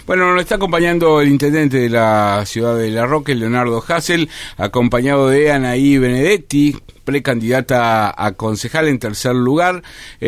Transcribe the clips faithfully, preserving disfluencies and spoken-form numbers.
Bueno, nos está acompañando el intendente de la ciudad de La Roque, Leonardo Hassel, acompañado de Anaí Benedetti, precandidata a concejal en tercer lugar.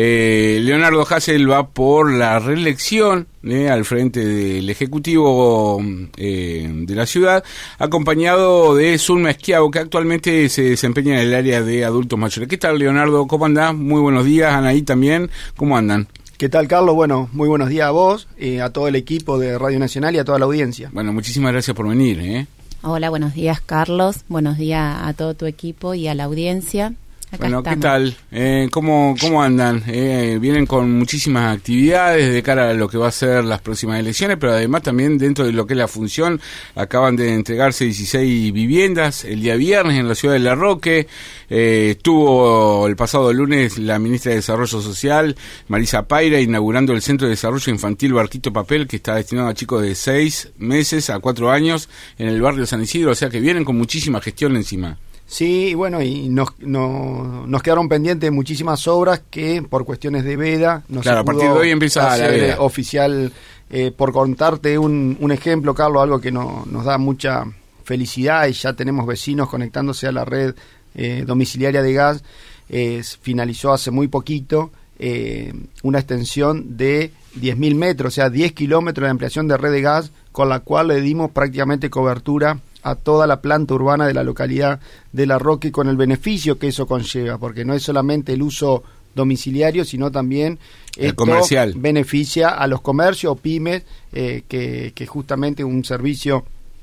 Eh, Leonardo Hassel va por la reelección eh, al frente del Ejecutivo eh, de la ciudad, acompañado de Zulma Esquiavo, que actualmente se desempeña en el área de adultos mayores. ¿Qué tal, Leonardo? ¿Cómo andás? Muy buenos días. Anaí también. ¿Cómo andan? ¿Qué tal, Carlos? Bueno, muy buenos días a vos, eh, a todo el equipo de Radio Nacional y a toda la audiencia. Bueno, muchísimas gracias por venir, ¿eh? Hola, buenos días, Carlos. Buenos días a todo tu equipo y a la audiencia. Acá bueno, estamos. ¿qué tal? Eh, ¿cómo, ¿Cómo andan? Eh, vienen con muchísimas actividades de cara a lo que va a ser las próximas elecciones, pero además también dentro de lo que es la función, acaban de entregarse dieciséis viviendas el día viernes en la ciudad de La Roque. Eh, estuvo el pasado lunes la ministra de Desarrollo Social, Marisa Paira, inaugurando el Centro de Desarrollo Infantil Barquito Papel, que está destinado a chicos de seis meses a cuatro años en el barrio San Isidro, o sea que vienen con muchísima gestión encima. Sí, bueno, y nos, no, nos quedaron pendientes muchísimas obras que por cuestiones de veda no claro, se pudo a partir de hoy empieza hacer la veda oficial. Eh, por contarte un, un ejemplo, Carlos, algo que no, nos da mucha felicidad, y ya tenemos vecinos conectándose a la red eh, domiciliaria de gas. Eh, finalizó hace muy poquito eh, una extensión de diez mil metros, o sea, diez kilómetros de ampliación de red de gas, con la cual le dimos prácticamente cobertura a toda la planta urbana de la localidad de La Roque, con el beneficio que eso conlleva, porque no es solamente el uso domiciliario, sino también el esto comercial beneficia a los comercios o pymes, eh, que, que justamente un servicio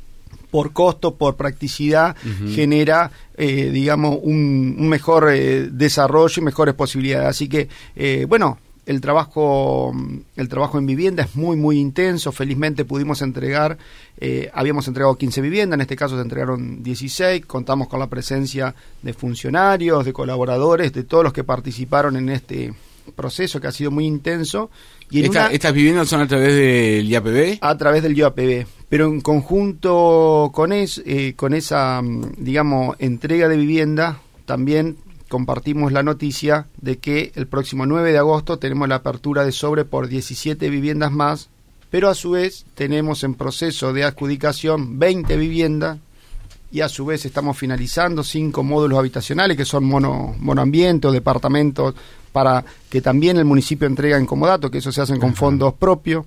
por costo, por practicidad, uh-huh. genera, eh, digamos, un, un mejor eh, desarrollo y mejores posibilidades. Así que, eh, bueno, el trabajo el trabajo en vivienda es muy, muy intenso. Felizmente pudimos entregar, eh, habíamos entregado quince viviendas, en este caso se entregaron dieciséis, contamos con la presencia de funcionarios, de colaboradores, de todos los que participaron en este proceso que ha sido muy intenso. Y Esta, una, ¿Estas viviendas son a través del I A P B? A través del I A P B, pero en conjunto con, es, eh, con esa, digamos, entrega de vivienda, también compartimos la noticia de que el próximo nueve de agosto tenemos la apertura de sobre por diecisiete viviendas más, pero a su vez tenemos en proceso de adjudicación veinte viviendas, y a su vez estamos finalizando cinco módulos habitacionales que son mono, monoambiente o departamentos, para que también el municipio entrega en comodato, que eso se hacen con uh-huh. fondos propios.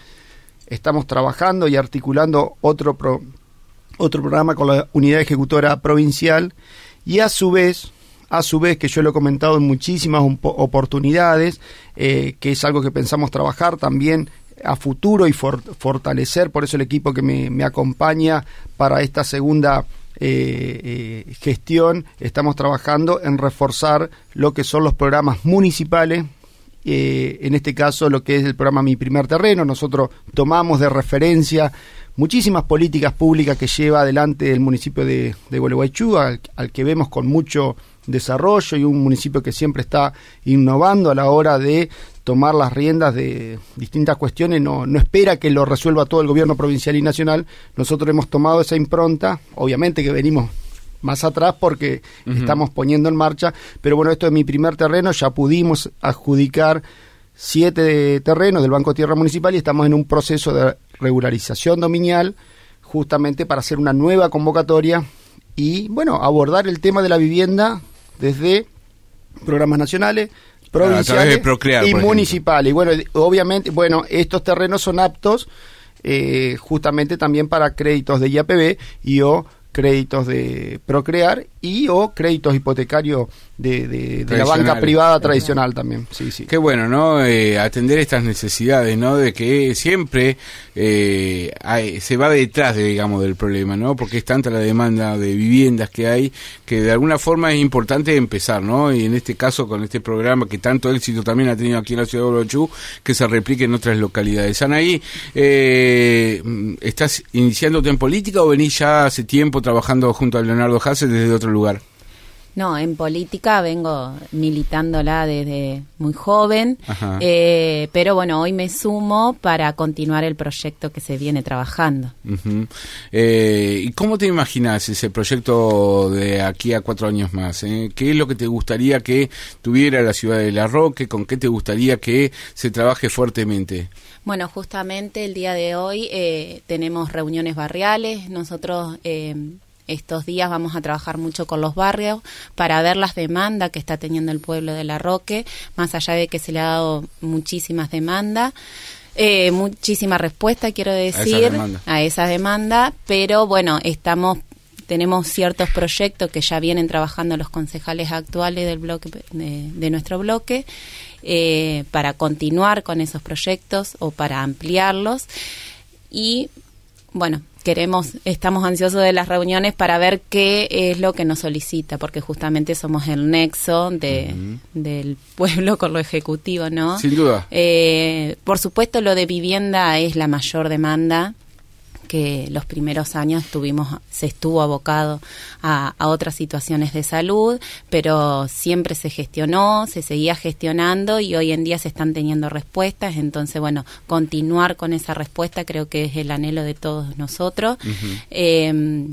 Estamos trabajando y articulando otro, pro, otro programa con la unidad ejecutora provincial, y a su vez A su vez, que yo lo he comentado en muchísimas oportunidades, eh, que es algo que pensamos trabajar también a futuro y for, fortalecer, por eso el equipo que me, me acompaña para esta segunda eh, eh, gestión, estamos trabajando en reforzar lo que son los programas municipales, eh, en este caso lo que es el programa Mi Primer Terreno. Nosotros tomamos de referencia muchísimas políticas públicas que lleva adelante el municipio de, de Gualeguaychú, al, al que vemos con mucho desarrollo, y un municipio que siempre está innovando a la hora de tomar las riendas de distintas cuestiones, no, no espera que lo resuelva todo el gobierno provincial y nacional. Nosotros hemos tomado esa impronta, obviamente que venimos más atrás porque uh-huh. estamos poniendo en marcha, pero bueno, esto es Mi Primer Terreno, ya pudimos adjudicar siete terrenos del Banco de Tierra Municipal y estamos en un proceso de regularización dominial justamente para hacer una nueva convocatoria y, bueno, abordar el tema de la vivienda desde programas nacionales, provinciales Procrear, y municipales. Y bueno, obviamente, bueno, estos terrenos son aptos eh, justamente también para créditos de I A P B y o créditos de Procrear y o créditos hipotecarios de, de, de la banca privada tradicional uh-huh. también. Sí, sí. Qué bueno, ¿no? Eh, atender estas necesidades, ¿no? De que siempre eh, hay, se va detrás, de, digamos, del problema, ¿no? Porque es tanta la demanda de viviendas que hay que de alguna forma es importante empezar, ¿no? Y en este caso con este programa que tanto éxito también ha tenido aquí en la ciudad de Gualeguaychú, que se replique en otras localidades. Anaí, eh, ¿estás iniciándote en política o venís ya hace tiempo trabajando junto a Leonardo Hassel desde otro lugar? No, en política vengo militándola desde muy joven, eh, pero bueno, hoy me sumo para continuar el proyecto que se viene trabajando. Uh-huh. Eh, ¿Y cómo te imaginas ese proyecto de aquí a cuatro años más? Eh? ¿Qué es lo que te gustaría que tuviera la ciudad de La Roque? ¿Con qué te gustaría que se trabaje fuertemente? Bueno, justamente el día de hoy eh, tenemos reuniones barriales. Nosotros eh, estos días vamos a trabajar mucho con los barrios para ver las demandas que está teniendo el pueblo de La Roque, más allá de que se le ha dado muchísimas demandas. Eh, muchísima respuesta, quiero decir, a esa demanda, a esa demanda, pero bueno, estamos tenemos ciertos proyectos que ya vienen trabajando los concejales actuales del bloque de, de nuestro bloque eh, para continuar con esos proyectos o para ampliarlos y bueno, queremos, estamos ansiosos de las reuniones para ver qué es lo que nos solicita, porque justamente somos el nexo de, uh-huh. del pueblo con lo ejecutivo, ¿no? Sin duda. Eh, por supuesto, lo de vivienda es la mayor demanda, que los primeros años tuvimos, se estuvo abocado a, a otras situaciones de salud, pero siempre se gestionó, se seguía gestionando y hoy en día se están teniendo respuestas. Entonces, bueno, continuar con esa respuesta creo que es el anhelo de todos nosotros. Uh-huh. Eh,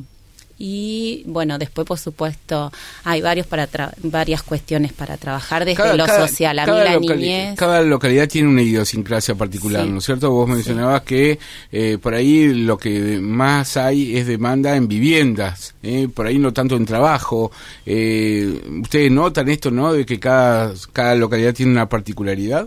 Y bueno, después por supuesto hay varios para tra- varias cuestiones para trabajar desde cada, lo cada, social. A mí la locali- niñez... Cada localidad tiene una idiosincrasia particular, sí. ¿No es cierto? Vos mencionabas sí. que eh, por ahí lo que más hay es demanda en viviendas, eh, por ahí no tanto en trabajo. Eh, ¿Ustedes notan esto, no? De que cada, cada localidad tiene una particularidad.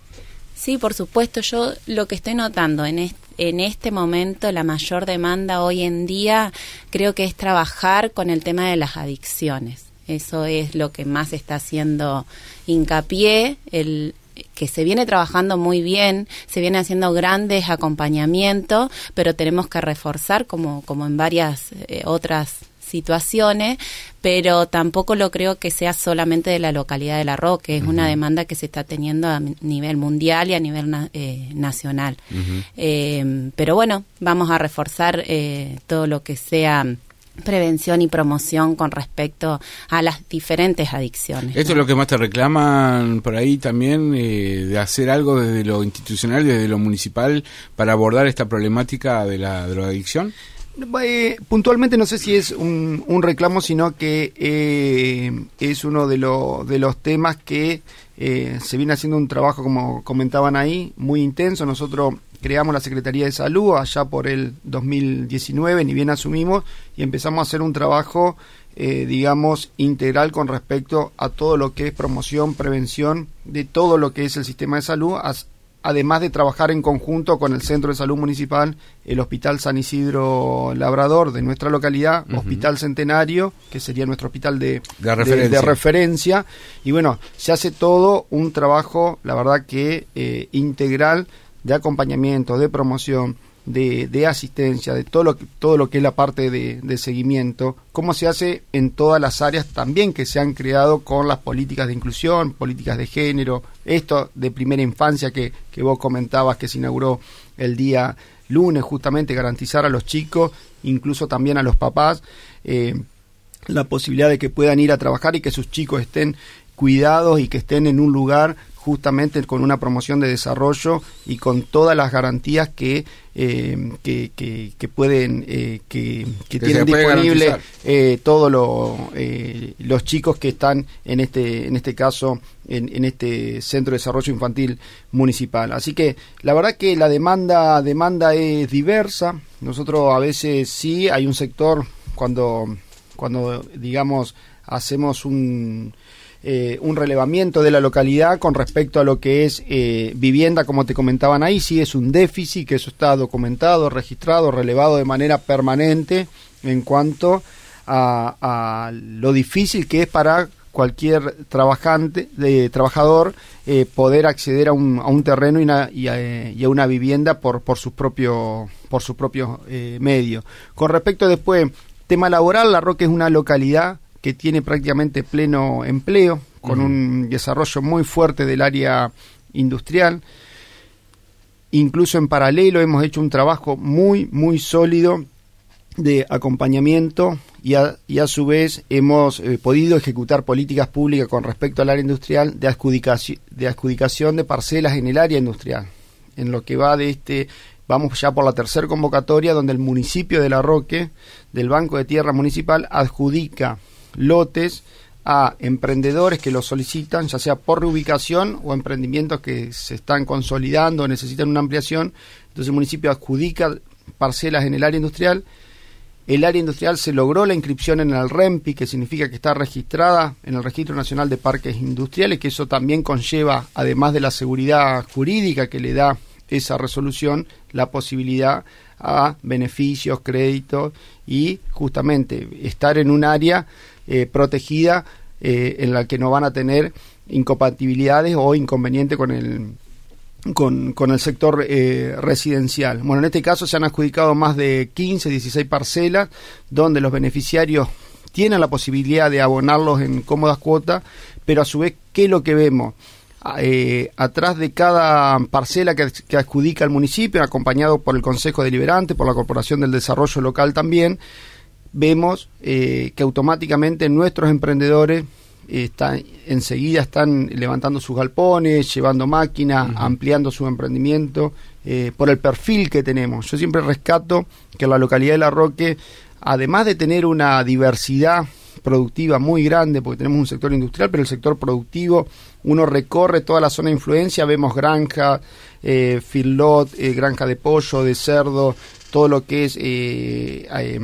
Sí, por supuesto. Yo lo que estoy notando en este En este momento la mayor demanda hoy en día creo que es trabajar con el tema de las adicciones. Eso es lo que más está haciendo hincapié, el que se viene trabajando muy bien, se viene haciendo grandes acompañamientos, pero tenemos que reforzar como, como en varias eh, otras situaciones, pero tampoco lo creo que sea solamente de la localidad de La Roque, es uh-huh. una demanda que se está teniendo a nivel mundial y a nivel na- eh, nacional. Uh-huh. Eh, pero bueno, vamos a reforzar eh, todo lo que sea prevención y promoción con respecto a las diferentes adicciones. ¿Esto ¿no? es lo que más te reclaman por ahí también, eh, de hacer algo desde lo institucional, desde lo municipal, para abordar esta problemática de la drogadicción? Eh, puntualmente no sé si es un, un reclamo, sino que eh, es uno de, lo, de los temas que eh, se viene haciendo un trabajo, como comentaban ahí, muy intenso. Nosotros creamos la Secretaría de Salud allá por el dos mil diecinueve, ni bien asumimos, y empezamos a hacer un trabajo, eh, digamos, integral con respecto a todo lo que es promoción, prevención de todo lo que es el sistema de salud, as, además de trabajar en conjunto con el Centro de Salud Municipal, el Hospital San Isidro Labrador de nuestra localidad, uh-huh. Hospital Centenario, que sería nuestro hospital de, de, referencia. de, de referencia. Y bueno, se hace todo un trabajo, la verdad que eh, integral, de acompañamiento, de promoción, de, de asistencia, de todo lo, todo lo que es la parte de, de seguimiento, como se hace en todas las áreas también que se han creado con las políticas de inclusión, políticas de género, esto de primera infancia que, que vos comentabas que se inauguró el día lunes, justamente garantizar a los chicos, incluso también a los papás, eh, la posibilidad de que puedan ir a trabajar y que sus chicos estén cuidados y que estén en un lugar justamente con una promoción de desarrollo y con todas las garantías que eh, que, que, que pueden eh, que, que, que tienen disponible eh, todos lo, eh, los chicos que están en este en este caso en, en este Centro de Desarrollo Infantil Municipal. Así que la verdad que la demanda demanda es diversa. Nosotros a veces sí hay un sector cuando cuando digamos hacemos un Eh, un relevamiento de la localidad con respecto a lo que es eh, vivienda, como te comentaban ahí, sí es un déficit, que eso está documentado, registrado, relevado de manera permanente en cuanto a, a lo difícil que es para cualquier trabajante, de, trabajador eh, poder acceder a un, a un terreno y, una, y, a, y a una vivienda por, por sus propios por sus propios eh, medios. Con respecto después, tema laboral, La Roque es una localidad que tiene prácticamente pleno empleo, con uh-huh. un desarrollo muy fuerte del área industrial. Incluso en paralelo hemos hecho un trabajo muy, muy sólido de acompañamiento y a, y a su vez hemos eh, podido ejecutar políticas públicas con respecto al área industrial de adjudicación, de adjudicación de parcelas en el área industrial. En lo que va de este, vamos ya por la tercera convocatoria, donde el municipio de La Roque, del Banco de Tierra Municipal, adjudica lotes a emprendedores que lo solicitan, ya sea por reubicación o emprendimientos que se están consolidando o necesitan una ampliación. Entonces el municipio adjudica parcelas en el área industrial. El área industrial se logró la inscripción en el REMPI, que significa que está registrada en el Registro Nacional de Parques Industriales, que eso también conlleva, además de la seguridad jurídica que le da esa resolución, la posibilidad a beneficios, créditos y justamente estar en un área eh, protegida eh, en la que no van a tener incompatibilidades o inconvenientes con el Con, con el sector eh, residencial. Bueno, en este caso se han adjudicado más de quince, dieciséis parcelas, donde los beneficiarios tienen la posibilidad de abonarlos en cómodas cuotas, pero a su vez, ¿qué es lo que vemos? Eh, atrás de cada parcela que, que adjudica el municipio, acompañado por el Consejo Deliberante, por la Corporación del Desarrollo Local también, vemos eh, que automáticamente nuestros emprendedores Está, enseguida están levantando sus galpones, llevando máquinas, uh-huh. ampliando su emprendimiento, eh, por el perfil que tenemos. Yo siempre rescato que la localidad de La Roque, además de tener una diversidad productiva muy grande, porque tenemos un sector industrial, pero el sector productivo, uno recorre toda la zona de influencia, vemos granja, eh, feedlot, eh, granja de pollo, de cerdo, todo lo que es... Eh, eh,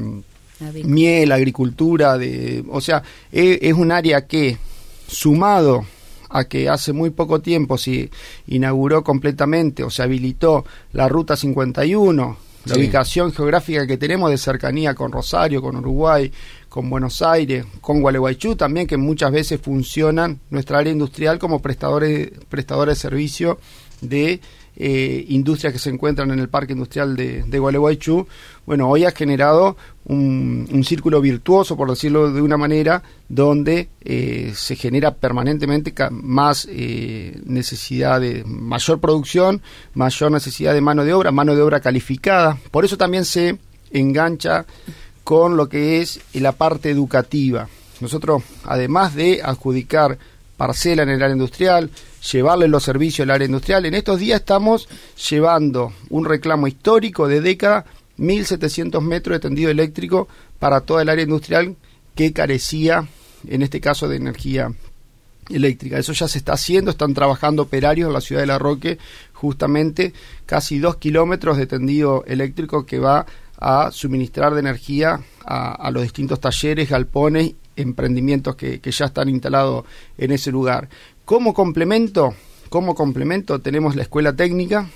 miel, agricultura, de, o sea, es, es un área que, sumado a que hace muy poco tiempo se inauguró completamente o se habilitó la Ruta cincuenta y uno, la sí. ubicación geográfica que tenemos de cercanía con Rosario, con Uruguay, con Buenos Aires, con Gualeguaychú también, que muchas veces funcionan nuestra área industrial como prestadores, prestadores de servicio de eh, industrias que se encuentran en el Parque Industrial de, de Gualeguaychú. Bueno, hoy ha generado un, un círculo virtuoso, por decirlo de una manera, donde eh, se genera permanentemente más eh, necesidad de mayor producción, mayor necesidad de mano de obra, mano de obra calificada. Por eso también se engancha con lo que es la parte educativa. Nosotros, además de adjudicar parcela en el área industrial, llevarle los servicios al área industrial, en estos días estamos llevando un reclamo histórico de década, mil setecientos metros de tendido eléctrico para toda el área industrial que carecía, en este caso, de energía eléctrica. Eso ya se está haciendo, están trabajando operarios en la ciudad de La Roque, justamente casi dos kilómetros de tendido eléctrico que va a suministrar de energía a, a los distintos talleres, galpones, emprendimientos que, que ya están instalados en ese lugar. Como complemento, como complemento tenemos la escuela técnica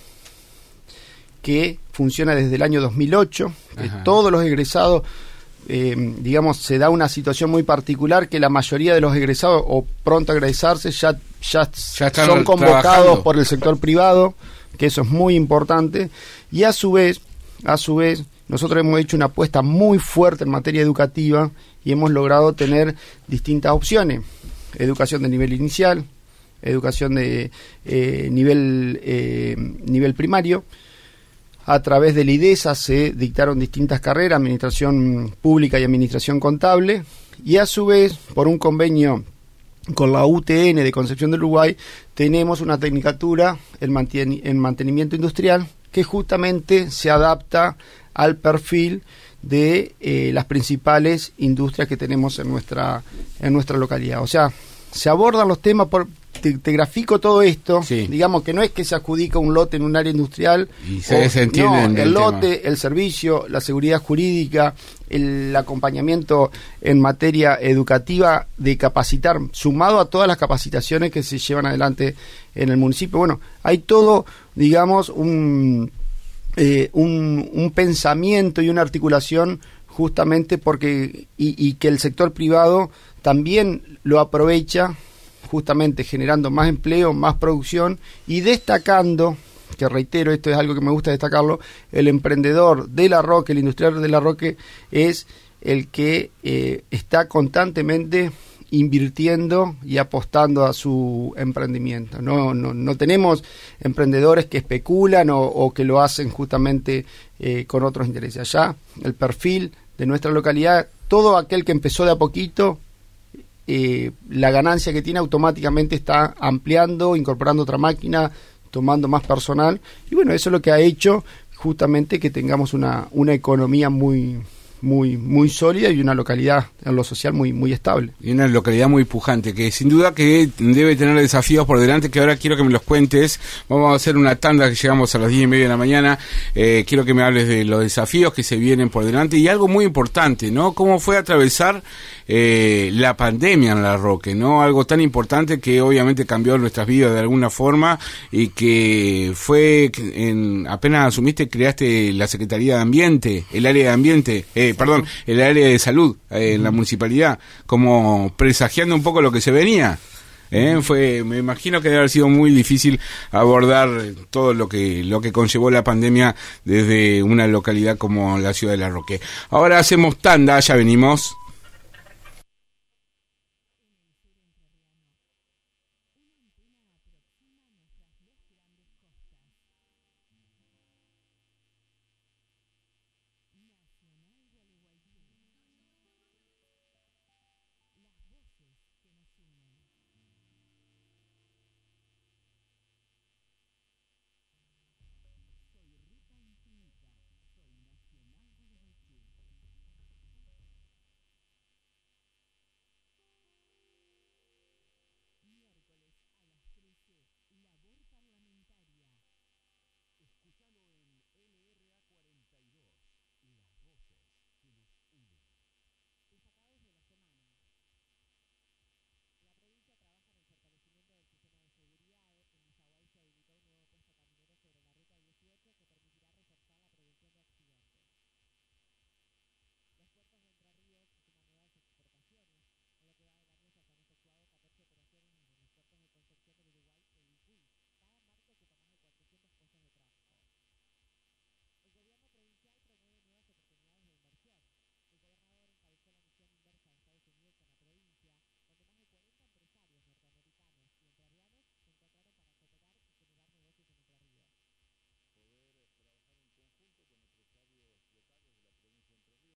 que funciona desde el año dos mil ocho, que todos los egresados, eh, digamos, se da una situación muy particular que la mayoría de los egresados o pronto a egresarse ya, ya, ya son convocados trabajando por el sector privado, que eso es muy importante, y a su vez, a su vez, nosotros hemos hecho una apuesta muy fuerte en materia educativa y hemos logrado tener distintas opciones. Educación de nivel inicial, educación de eh, nivel, eh, nivel primario. A través de la IDESA se dictaron distintas carreras, administración pública y administración contable, y a su vez, por un convenio con la U T N de Concepción del Uruguay, tenemos una tecnicatura en, manten- en mantenimiento industrial que justamente se adapta al perfil de eh, las principales industrias que tenemos en nuestra en nuestra localidad. O sea, se abordan los temas, por, te, te grafico todo esto, sí. Digamos que no es que se adjudica un lote en un área industrial, y se, o, se entienden no, el lote, tema. El servicio, la seguridad jurídica, el acompañamiento en materia educativa de capacitar, sumado a todas las capacitaciones que se llevan adelante en el municipio. Bueno, hay todo, digamos, un... Eh, un, un pensamiento y una articulación justamente porque y, y que el sector privado también lo aprovecha justamente generando más empleo, más producción y destacando, que reitero, esto es algo que me gusta destacarlo, el emprendedor de La Roque, el industrial de La Roque es el que eh, está constantemente invirtiendo y apostando a su emprendimiento. No, no, no tenemos emprendedores que especulan o, o que lo hacen justamente eh, con otros intereses. Allá el perfil de nuestra localidad todo aquel que empezó de a poquito, eh, la ganancia que tiene automáticamente está ampliando, incorporando otra máquina, tomando más personal, y bueno, eso es lo que ha hecho justamente que tengamos una, una economía muy muy muy sólida y una localidad en lo social muy muy estable. Y una localidad muy pujante, que sin duda que debe tener desafíos por delante, que ahora quiero que me los cuentes. Vamos a hacer una tanda, que llegamos a las diez y media de la mañana. Eh, quiero que me hables de los desafíos que se vienen por delante y algo muy importante, ¿no? ¿Cómo fue atravesar eh, la pandemia en La Roque, ¿no? Algo tan importante que obviamente cambió nuestras vidas de alguna forma y que fue, en, apenas asumiste, creaste la Secretaría de Ambiente, el área de Ambiente, eh, perdón, el área de salud eh, en la municipalidad, como presagiando un poco lo que se venía. ¿eh? Fue, me imagino que debe haber sido muy difícil abordar todo lo que lo que conllevó la pandemia desde una localidad como la ciudad de La Roque. Ahora hacemos tanda, ya venimos.